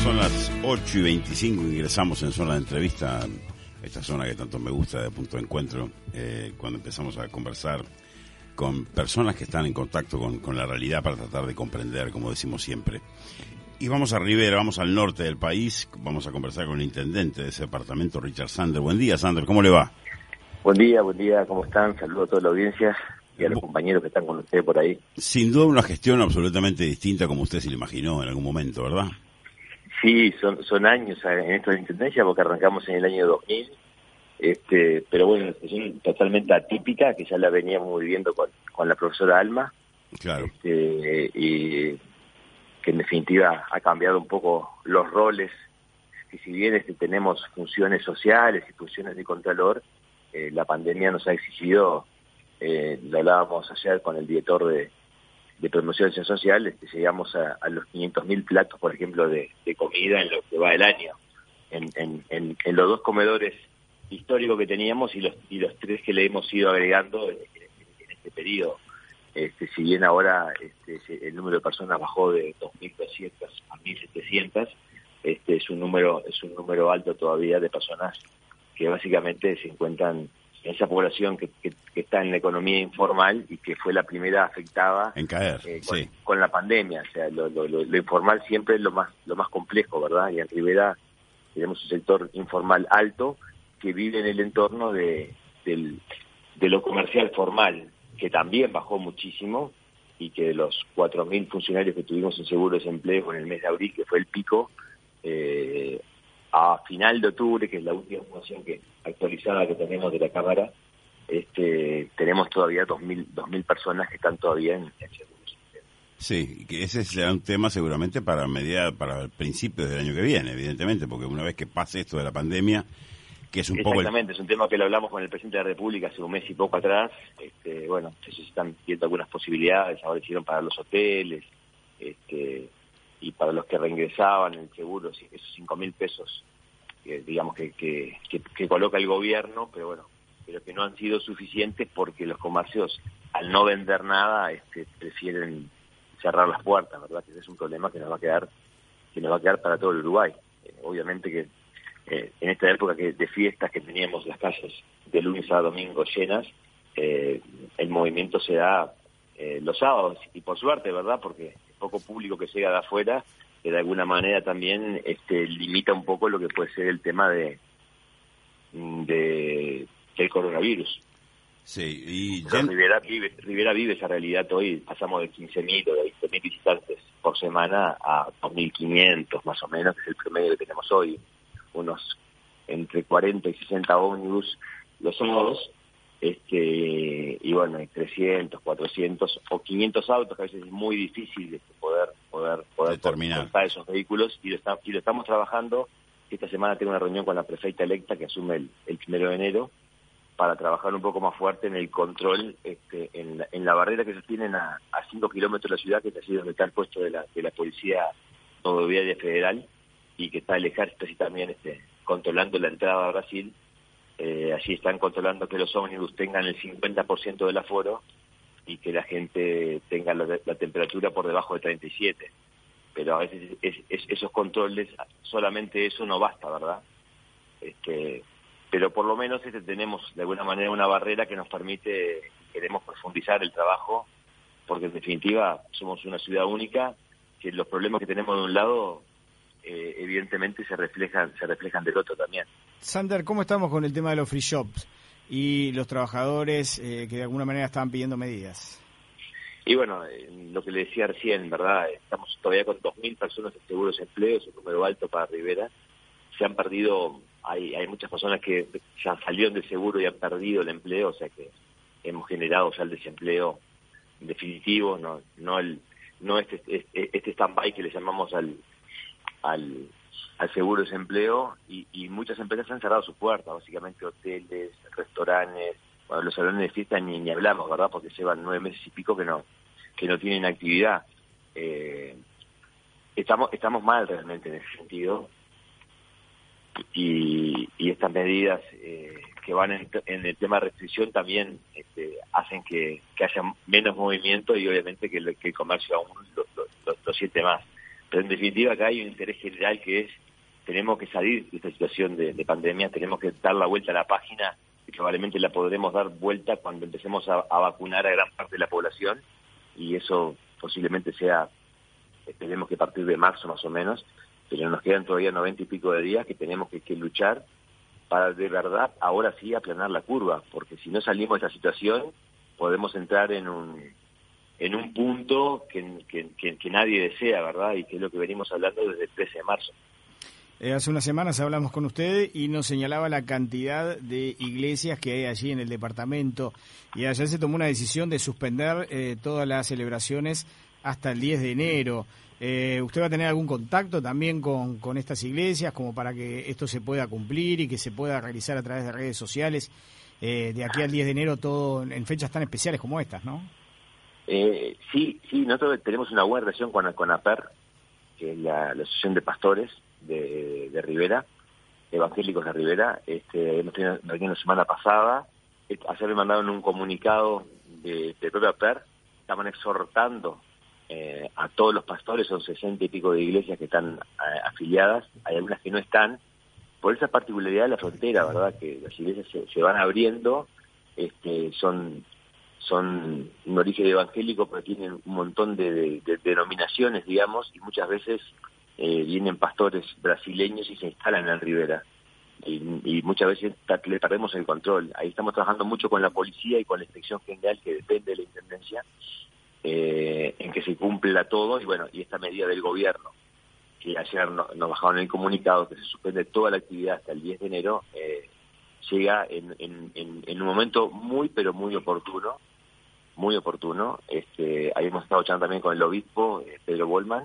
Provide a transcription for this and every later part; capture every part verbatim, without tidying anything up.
Son las ocho y veinticinco, ingresamos en zona de entrevista, esta zona que tanto me gusta de punto de encuentro, eh, cuando empezamos a conversar con personas que están en contacto con, con la realidad para tratar de comprender, como decimos siempre. Y vamos a Rivera, vamos al norte del país, vamos a conversar con el intendente de ese departamento, Richard Sander. Buen día, Sander, ¿cómo le va? Buen día, buen día, ¿cómo están? Saludos a toda la audiencia y a los compañeros que están con ustedes por ahí. Sin duda una gestión absolutamente distinta como usted se lo imaginó en algún momento, ¿verdad? Sí, son son años en esto de intendencia porque arrancamos en el año dos mil, este, pero bueno, una situación totalmente atípica que ya la veníamos viviendo con, con la profesora Alma. Claro. Este, y que en definitiva ha cambiado un poco los roles, que si bien este, tenemos funciones sociales y funciones de contralor, eh, la pandemia nos ha exigido, eh, lo hablábamos ayer con el director de de promoción social, este, llegamos a, a los quinientos mil platos, por ejemplo, de, de comida en lo que va el año, en, en, en, en los dos comedores históricos que teníamos y los y los tres que le hemos ido agregando en, en, en este periodo. Este, si bien ahora este, el número de personas bajó de dos mil doscientas a mil setecientas, este, es un número es un número alto todavía de personas que básicamente se encuentran en esa población que, que, que está en la economía informal y que fue la primera afectada en caer, eh, con, sí. con la pandemia. O sea, lo, lo, lo informal siempre es lo más lo más complejo, ¿verdad? Y en Rivera tenemos un sector informal alto que vive en el entorno de, del, de lo comercial formal, que también bajó muchísimo y que de los cuatro mil funcionarios que tuvimos en seguro de desempleo en el mes de abril, que fue el pico, eh, a final de octubre, que es la última información que actualizada que tenemos de la Cámara, este, tenemos todavía dos mil personas que están todavía en, en seguros. Sí, que ese será un tema seguramente para media, para el principio del año que viene, evidentemente, porque una vez que pase esto de la pandemia, que es un poco... Exactamente, el... es un tema que lo hablamos con el presidente de la República hace un mes y poco atrás. Este, bueno, se están viendo algunas posibilidades, ahora hicieron para los hoteles, este, y para los que reingresaban el seguro, esos cinco mil pesos, que, digamos, que, que, que, que coloca el gobierno, pero bueno, pero que no han sido suficientes porque los comercios, al no vender nada, este, prefieren cerrar las puertas, ¿verdad? Que ese es un problema que nos va a quedar, que nos va a quedar para todo el Uruguay. Eh, obviamente que eh, en esta época que, de fiestas que teníamos las calles de lunes a domingo llenas, eh, el movimiento se da eh, los sábados, y por suerte, ¿verdad? Porque el poco público que llega de afuera, que de alguna manera también este, limita un poco lo que puede ser el tema de, de del coronavirus. Sí, y Pero Rivera vive, Rivera vive esa realidad hoy. Pasamos de quince mil o de veinte mil visitantes por semana a dos mil quinientos más o menos, que es el promedio que tenemos hoy. Unos entre cuarenta y sesenta ómnibus los sábados, este, y bueno, hay trescientos, cuatrocientos o quinientos autos, que a veces es muy difícil de poder poder poder contar esos vehículos, y lo, está, y lo estamos trabajando. Esta semana tengo una reunión con la prefecta electa que asume el, el primero de enero para trabajar un poco más fuerte en el control, este, en, la, en la barrera que se tienen a, a cinco kilómetros de la ciudad, que es así donde está el puesto de la, de la Policía Rodoviaria Federal, y que está el ejército así también este, controlando la entrada a Brasil. Eh, allí están controlando que los ómnibus tengan el cincuenta por ciento del aforo y que la gente tenga la, la temperatura por debajo de treinta y siete. Pero a veces es, es, esos controles, solamente eso no basta, ¿verdad? Este, pero por lo menos este, tenemos de alguna manera una barrera que nos permite, queremos profundizar el trabajo, porque en definitiva somos una ciudad única, que los problemas que tenemos de un lado eh, evidentemente se reflejan se reflejan del otro también. Sander, ¿cómo estamos con el tema de los free shops y los trabajadores eh, que de alguna manera estaban pidiendo medidas? Y bueno, eh, lo que le decía recién, ¿verdad? Estamos todavía con dos mil personas en seguros de empleo, es un número alto para Rivera. Se han perdido, hay hay muchas personas que ya salieron del seguro y han perdido el empleo, o sea que hemos generado ya el desempleo definitivo, no no el no este este, este stand-by que le llamamos al al al seguro de desempleo, y, y muchas empresas han cerrado sus puertas, básicamente hoteles, restaurantes, bueno, los salones de fiesta ni, ni hablamos, ¿verdad? Porque llevan nueve meses y pico que no que no tienen actividad. Eh, estamos estamos mal realmente en ese sentido, y, y estas medidas eh, que van en, en el tema de restricción también este, hacen que, que haya menos movimiento, y obviamente que el, que el comercio aún lo, lo, lo, lo siente más. Pero en definitiva acá hay un interés general que es, tenemos que salir de esta situación de, de pandemia, tenemos que dar la vuelta a la página y probablemente la podremos dar vuelta cuando empecemos a, a vacunar a gran parte de la población, y eso posiblemente sea, esperemos que a partir de marzo más o menos, pero nos quedan todavía noventa y pico de días que tenemos que, que luchar para de verdad ahora sí aplanar la curva, porque si no salimos de esta situación podemos entrar en un en un punto que, que, que, que nadie desea, ¿verdad? Y que es lo que venimos hablando desde el trece de marzo. Eh, hace unas semanas hablamos con usted y nos señalaba la cantidad de iglesias que hay allí en el departamento, y ayer se tomó una decisión de suspender eh, todas las celebraciones hasta el diez de enero. Eh, ¿Usted va a tener algún contacto también con, con estas iglesias como para que esto se pueda cumplir y que se pueda realizar a través de redes sociales eh, de aquí al diez de enero, todo en fechas tan especiales como estas, ¿no? Eh, sí, sí, nosotros tenemos una buena relación con, con A P E R, que es la, la Asociación de Pastores de, de Rivera, evangélicos de Rivera. Este, hemos tenido una reunión la semana pasada. Ayer me mandaron un comunicado de, de propio A P E R, estaban exhortando eh, a todos los pastores, son sesenta y pico de iglesias que están eh, afiliadas, hay algunas que no están, por esa particularidad de la frontera, ¿verdad? Que las iglesias se, se van abriendo, este, son... son un origen evangélico, pero tienen un montón de, de, de denominaciones, digamos, y muchas veces eh, vienen pastores brasileños y se instalan en Rivera. Y, y muchas veces le perdemos el control. Ahí estamos trabajando mucho con la policía y con la inspección general, que depende de la intendencia, eh, en que se cumpla todo, y bueno, y esta medida del gobierno, que ayer no, nos bajaron el comunicado, que se suspende toda la actividad hasta el diez de enero, eh, llega en, en, en, en un momento muy, pero muy oportuno, muy oportuno. Este, ahí hemos estado charlando también con el obispo, eh, Pedro Bollman,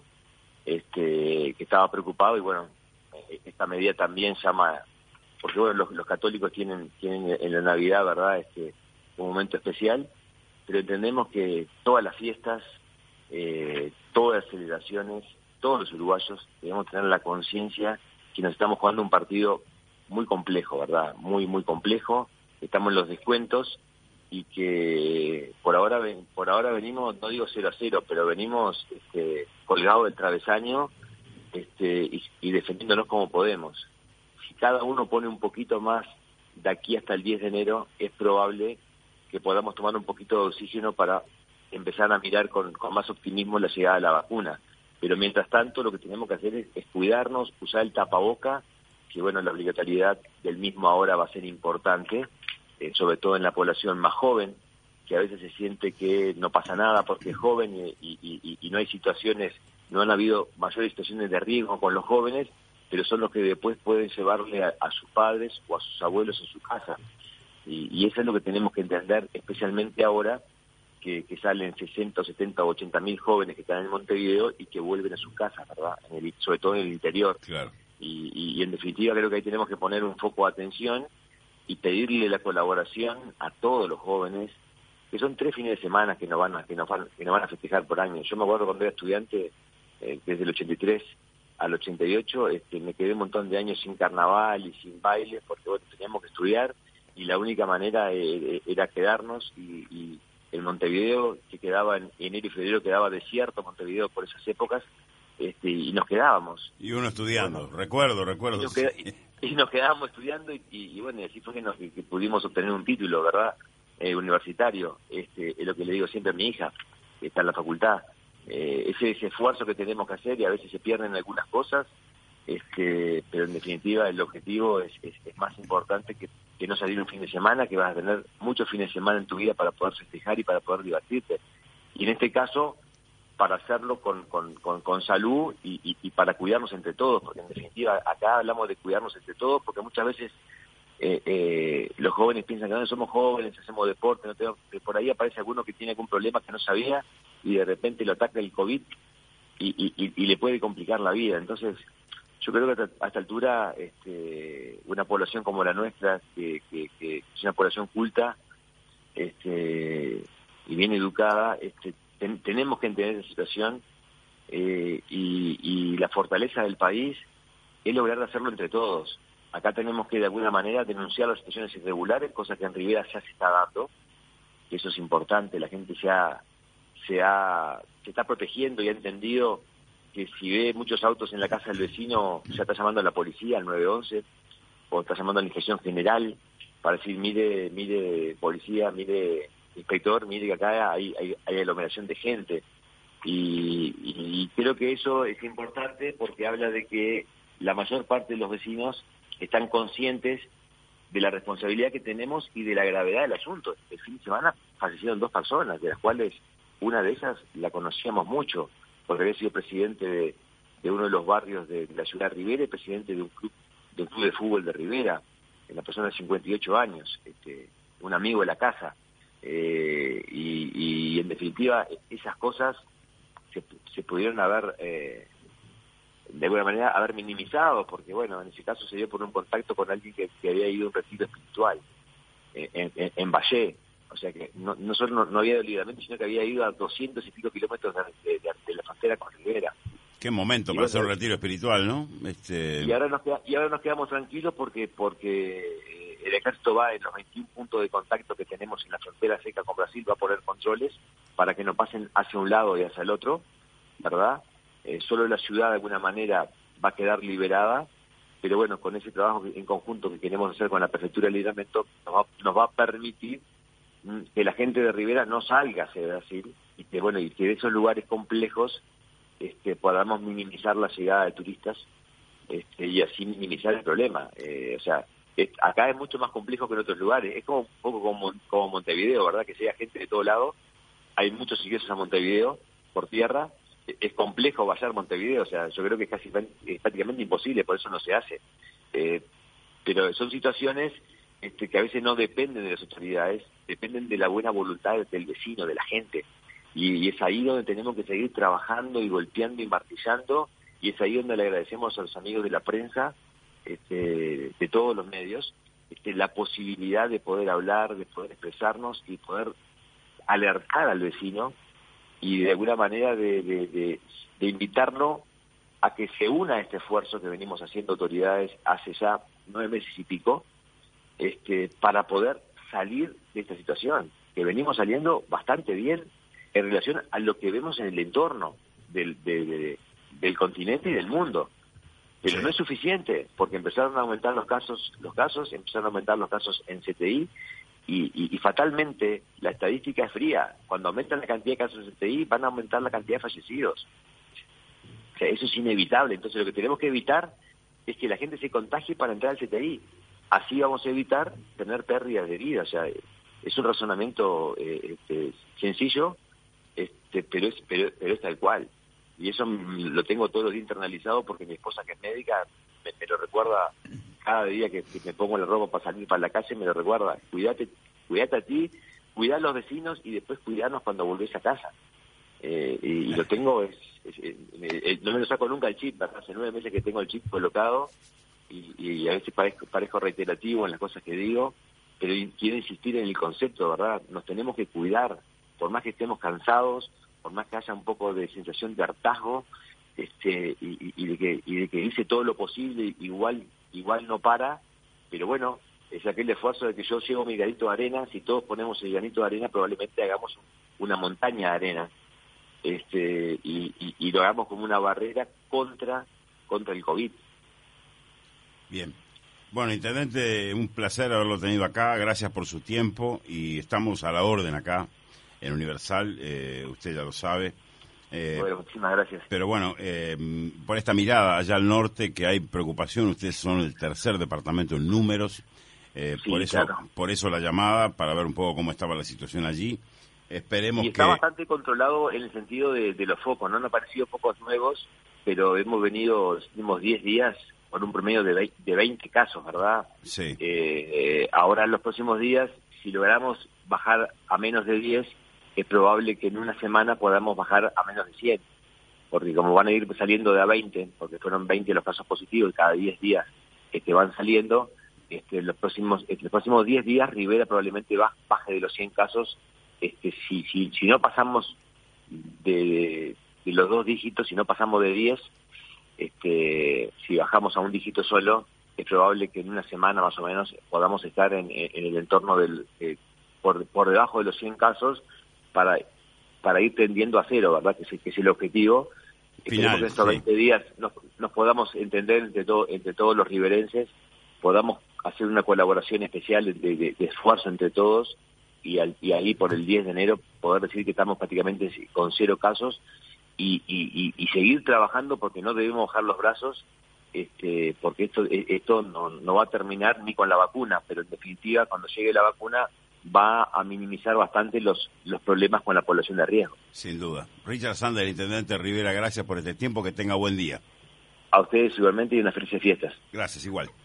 este, que estaba preocupado, y bueno, eh, esta medida también llama, porque bueno, los, los católicos tienen, tienen en la Navidad, ¿verdad?, este, un momento especial, pero entendemos que todas las fiestas, eh, todas las celebraciones, todos los uruguayos debemos tener la conciencia que nos estamos jugando un partido muy complejo, ¿verdad? Muy, muy complejo. Estamos en los descuentos y que por ahora por ahora venimos, no digo cero a cero, pero venimos este, colgados del travesaño este, y, y defendiéndonos como podemos. Si cada uno pone un poquito más de aquí hasta el diez de enero, es probable que podamos tomar un poquito de oxígeno para empezar a mirar con, con más optimismo la llegada de la vacuna. Pero mientras tanto lo que tenemos que hacer es, es cuidarnos, usar el tapaboca, que bueno, la obligatoriedad del mismo ahora va a ser importante, eh, sobre todo en la población más joven, que a veces se siente que no pasa nada porque es joven y, y, y, y no hay situaciones, no han habido mayores situaciones de riesgo con los jóvenes, pero son los que después pueden llevarle a, a sus padres o a sus abuelos en su casa. Y, y eso es lo que tenemos que entender, especialmente ahora que, que salen sesenta, setenta o ochenta mil jóvenes que están en Montevideo y que vuelven a sus casas, ¿verdad? En el, sobre todo en el interior. Claro. Y, y, y en definitiva creo que ahí tenemos que poner un foco de atención y pedirle la colaboración a todos los jóvenes, que son tres fines de semana que nos van a, que nos van, que nos van a festejar por año. Yo me acuerdo cuando era estudiante, eh, desde el ochenta y tres al ochenta y ocho, este, me quedé un montón de años sin carnaval y sin baile, porque bueno, teníamos que estudiar, y la única manera eh, era quedarnos, y, y el Montevideo, que quedaba en enero y febrero, quedaba desierto Montevideo por esas épocas, este, y nos quedábamos. Y uno estudiando, bueno, recuerdo, recuerdo. Y nos, queda, y, y nos quedábamos estudiando, y, y, y bueno, y así fue que, nos, que pudimos obtener un título, ¿verdad?, eh, universitario. Este, es lo que le digo siempre a mi hija, que está en la facultad. Eh, ese, ese esfuerzo que tenemos que hacer, y a veces se pierden algunas cosas, este, pero en definitiva el objetivo es, es, es más importante que, que no salir un fin de semana, que vas a tener muchos fines de semana en tu vida para poder festejar y para poder divertirte. Y en este caso, para hacerlo con, con, con, con salud y, y, y para cuidarnos entre todos, porque en definitiva acá hablamos de cuidarnos entre todos, porque muchas veces eh, eh, los jóvenes piensan que no somos jóvenes, hacemos deporte, no tenemos, que por ahí aparece alguno que tiene algún problema que no sabía y de repente lo ataca el COVID y, y, y, y le puede complicar la vida. Entonces, yo creo que a esta altura este, una población como la nuestra, que, que, que es una población culta este, y bien educada, este, ten, tenemos que entender esa situación eh, y, y la fortaleza del país es lograr hacerlo entre todos. Acá tenemos que de alguna manera denunciar las situaciones irregulares, cosa que en Rivera ya se está dando, que eso es importante, la gente ya se, ha, se está protegiendo y ha entendido que si ve muchos autos en la casa del vecino, ya está llamando a la policía, al nueve once, o está llamando a la inspección general para decir, mire, mire, policía, mire, inspector, mire que acá hay, hay, hay aglomeración de gente. Y, y creo que eso es importante porque habla de que la mayor parte de los vecinos están conscientes de la responsabilidad que tenemos y de la gravedad del asunto. El fin de semana fallecieron dos personas, de las cuales una de ellas la conocíamos mucho, porque había sido presidente de, de uno de los barrios de, de la ciudad de Rivera y presidente de un club de un club de fútbol de Rivera, una persona de cincuenta y ocho años, este, un amigo de la casa. Eh, y, y en definitiva esas cosas se, se pudieron haber eh, de alguna manera haber minimizado, porque bueno, en ese caso se dio por un contacto con alguien que, que había ido a un retiro espiritual eh, en, en, en Valle, o sea que no, no solo no, no había ido libremente, sino que había ido a doscientos y pico kilómetros de, de, de la frontera con Rivera. Qué momento y para bueno, hacer un retiro espiritual, ¿no? Este... Y ahora nos queda, y ahora nos quedamos tranquilos porque porque el ejército va en los veintiún puntos de contacto que tenemos en la frontera seca con Brasil, va a poner controles para que no pasen hacia un lado y hacia el otro, ¿verdad? Eh, solo la ciudad de alguna manera va a quedar liberada, pero bueno, con ese trabajo en conjunto que queremos hacer con la Prefectura de Libramiento, nos va, nos va a permitir que la gente de Rivera no salga hacia Brasil y que bueno, y que de esos lugares complejos Este, podamos minimizar la llegada de turistas este, y así minimizar el problema. Eh, o sea, es, acá es mucho más complejo que en otros lugares. Es como un poco como, como Montevideo, ¿verdad? Que llega gente de todo lado. Hay muchos ingresos a Montevideo por tierra. Es complejo vallar a Montevideo. O sea, yo creo que es casi es prácticamente imposible, por eso no se hace. Eh, pero son situaciones este, que a veces no dependen de las autoridades, dependen de la buena voluntad del vecino, de la gente. Y es ahí donde tenemos que seguir trabajando y golpeando y martillando, y es ahí donde le agradecemos a los amigos de la prensa, este, de todos los medios, este, la posibilidad de poder hablar, de poder expresarnos y poder alertar al vecino y de alguna manera de, de, de, de invitarlo a que se una a este esfuerzo que venimos haciendo autoridades hace ya nueve meses y pico, este, para poder salir de esta situación, que venimos saliendo bastante bien en relación a lo que vemos en el entorno del, de, de, del continente y del mundo. Pero sí, no es suficiente, porque empezaron a aumentar los casos, los casos, empezaron a aumentar los casos en C T I, y, y, y fatalmente la estadística es fría. Cuando aumentan la cantidad de casos en C T I, van a aumentar la cantidad de fallecidos. O sea, eso es inevitable. Entonces lo que tenemos que evitar es que la gente se contagie para entrar al C T I. Así vamos a evitar tener pérdidas de vida. O sea, es un razonamiento eh, este, sencillo, Este, pero es pero, pero es tal cual, y eso lo tengo todo el día internalizado porque mi esposa, que es médica, me, me lo recuerda cada día que, que me pongo la ropa para salir para la calle, me lo recuerda: cuídate, cuídate a ti, cuidá a los vecinos y después cuidarnos cuando volvés a casa. Eh, y, y lo tengo, es, es, es, es, no me lo saco nunca el chip, ¿verdad? Hace nueve meses que tengo el chip colocado y, y a veces parezco, parezco reiterativo en las cosas que digo, pero quiero insistir en el concepto, ¿verdad? Nos tenemos que cuidar. Por más que estemos cansados, por más que haya un poco de sensación de hartazgo, este, y, y de que y de que hice todo lo posible, igual igual no para, pero bueno, es aquel esfuerzo de que yo llevo mi granito de arena. Si todos ponemos el granito de arena, probablemente hagamos una montaña de arena, este, y, y, y lo hagamos como una barrera contra contra el COVID. Bien. Bueno, intendente, un placer haberlo tenido acá. Gracias por su tiempo y estamos a la orden acá en Universal, eh, usted ya lo sabe. Eh, bueno, muchísimas gracias. Pero bueno, eh, por esta mirada allá al norte, que hay preocupación, ustedes son el tercer departamento en números, eh, sí, por eso claro. por eso la llamada, para ver un poco cómo estaba la situación allí. Esperemos y está que... bastante controlado en el sentido de, de los focos, no han aparecido focos nuevos, pero hemos venido los últimos diez días con un promedio de veinte casos, ¿verdad? Sí. Eh, eh, ahora en los próximos días, si logramos bajar a menos de diez, es probable que en una semana podamos bajar a menos de cien, porque como van a ir saliendo de a veinte, porque fueron veinte los casos positivos y cada diez días este, van saliendo, este, los próximos este, los próximos diez días Rivera probablemente baje de los cien casos. Este, si, si, si no pasamos de, de, de los dos dígitos, si no pasamos de diez, este, si bajamos a un dígito solo, es probable que en una semana más o menos podamos estar en, en el entorno del eh, por, por debajo de los cien casos, para para ir tendiendo a cero, ¿verdad? Que es, que es el objetivo, Esperemos que en estos sí. veinte días nos, nos podamos entender entre, todo, entre todos los riverenses, podamos hacer una colaboración especial de, de, de esfuerzo entre todos y, al, y ahí por el diez de enero poder decir que estamos prácticamente con cero casos y, y, y, y seguir trabajando porque no debemos bajar los brazos, este, porque esto, esto no, no va a terminar ni con la vacuna, pero en definitiva cuando llegue la vacuna va a minimizar bastante los, los problemas con la población de riesgo. Sin duda. Richard Sander, Intendente Rivera, gracias por este tiempo, que tenga buen día. A ustedes igualmente y unas felices fiestas. Gracias, igual.